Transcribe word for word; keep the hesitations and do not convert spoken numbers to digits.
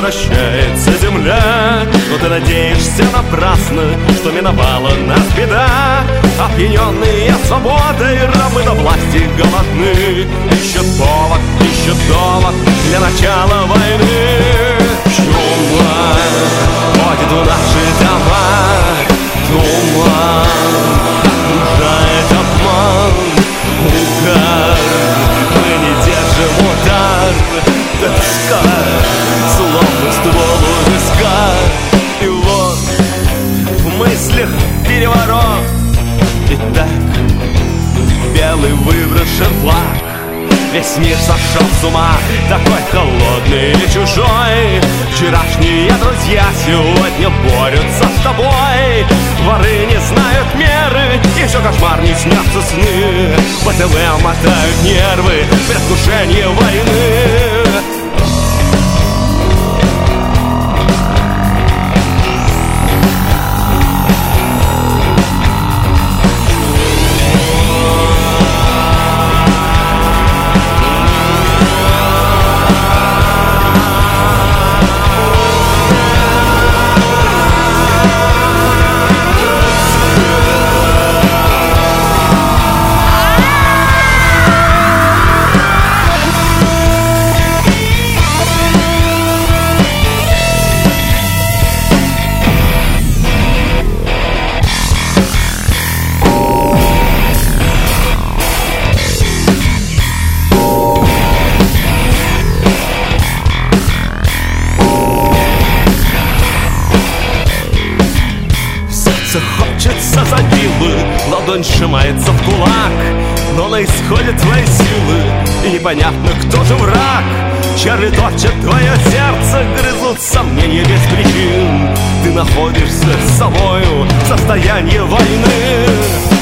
возвращается земля. Но ты надеешься напрасно, что миновала нас беда. Опьяненные свободой, рабы до власти голодны. Ищут повод, ищут довод для начала войны. Чума ходит в наши дома, туман окружает обман. Угар, мы не держим удар. Тоска, словно ствол у виска. И вот в мыслях переворот. И так белый выброшен флаг. Весь мир сошел с ума, такой холодный и чужой. Вчерашние друзья сегодня борются с тобой. Воры не знают меры, еще кошмар не снятся сны. По ТВ мотают нервы, предвкушение войны. Хочется забилы, ладонь сжимается в кулак. Но на исходе твои силы, и непонятно, кто же враг. Черви точат твое сердце, грызут сомнения без причин. Ты находишься с собою в состоянии войны.